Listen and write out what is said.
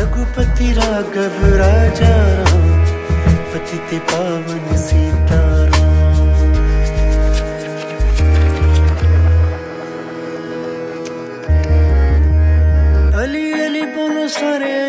रघुपति राघव राजा राम, पतित पावन सीताराम। अली अली बोलो सारे